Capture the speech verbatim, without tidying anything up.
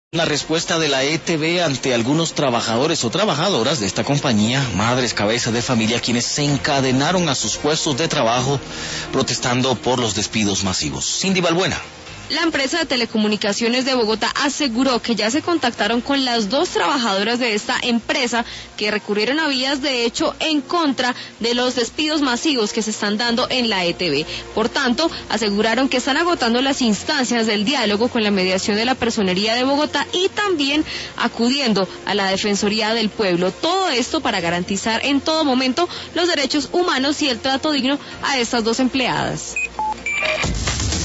La respuesta de la E T V ante algunos trabajadores o trabajadoras de esta compañía, madres cabezas de familia, quienes se encadenaron a sus puestos de trabajo protestando por los despidos masivos. Cindy Balbuena. La empresa de telecomunicaciones de Bogotá aseguró que ya se contactaron con las dos trabajadoras de esta empresa que recurrieron a vías de hecho en contra de los despidos masivos que se están dando en la E T V. Por tanto, aseguraron que están agotando las instancias del diálogo con la mediación de la Personería de Bogotá y también acudiendo a la Defensoría del Pueblo. Todo esto para garantizar en todo momento los derechos humanos y el trato digno a estas dos empleadas.